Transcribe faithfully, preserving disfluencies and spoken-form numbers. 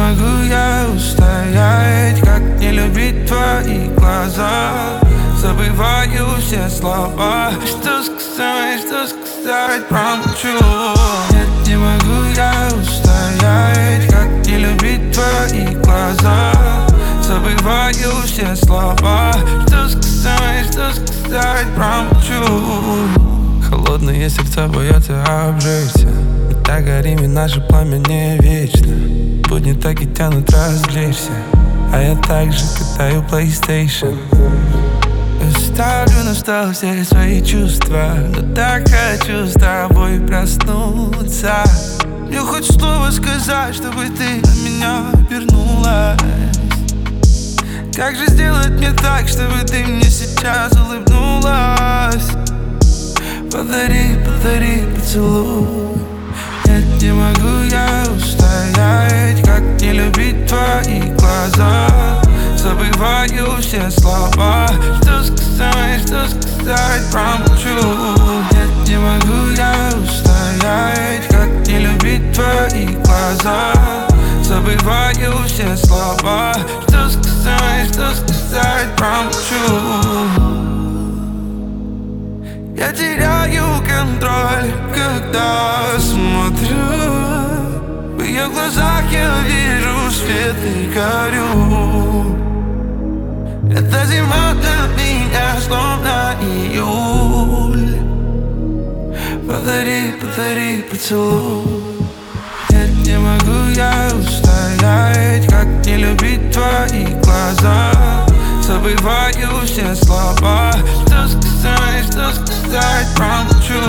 могу я устоять, как не любить твои глаза. Забываю все слова, что сказать, что сказать, промолчу. Нет, не могу я устоять, как не любить твои глаза. Забываю все слова, что сказать, что сказать, промолчу. Холодные сердца боятся обжечься. Мы так горим, и наше пламя не вечно. Будни так и тянут развлечься, а я также катаю PlayStation. Ставлю на стол все свои чувства, но так хочу с тобой проснуться. Мне хоть слово сказать, чтобы ты на меня вернулась. Как же сделать мне так, чтобы ты мне сейчас улыбнулась? Подари, подари поцелуй. Нет, не могу я устоять, как не любить твои глаза. Забываю все слова, что сказать, что сказать, промолчу. Нет, не могу я устоять, как не любить твои глаза. Забываю все слова, что сказать, что сказать, промолчу. Я теряю контроль, когда смотрю. В ее глазах я вижу свет и горю. Эта зима для меня словно июль. Подари, подари поцелуй. Нет, не могу я устоять, как не любить твои глаза. Забываю все слова, что сказать, что сказать, промолчу.